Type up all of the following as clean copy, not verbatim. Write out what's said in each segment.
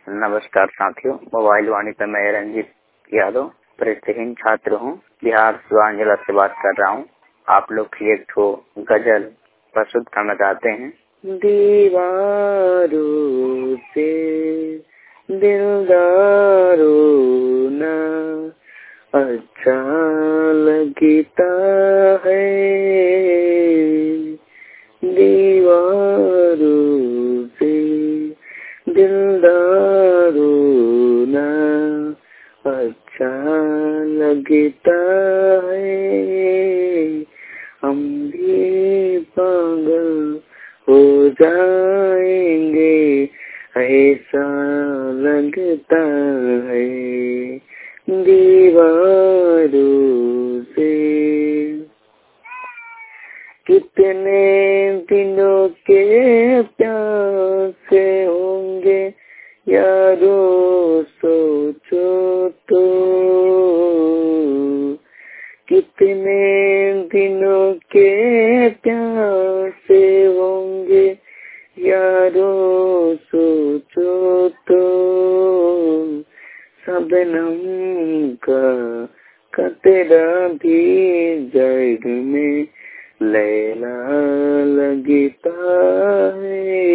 नमस्कार साथियों, मोबाइल वाणी पर मैं रंजीत यादव प्रतिहीन छात्र हूँ। बिहार शिवांजला से बात कर रहा हूँ। आप लोग की एक ठो गजल प्रस्तुत करना चाहते हैं। दीवारों से दिलदारों ना अच्छा लगता है, दीवारों से दिलदारों ना अच्छा लगता है। हम भी पागल हो जाएंगे ऐसा लगता है, दीवारों से। कितने दिनों के प्यासे होंगे यारों, सोचो तो। कितने दिनों के प्यासे होंगे यारों, सोचो तो। शबनम का कतरा भी जग में लैला लगता है,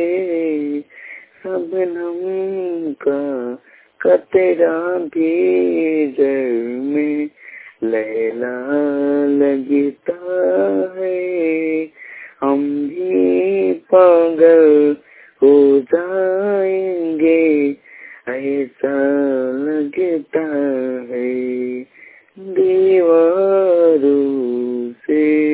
शबनम का कतरा भी जग में लैला लगता है। हम भी पागल हो जाएंगे ऐसा लगता है, दीवारों से।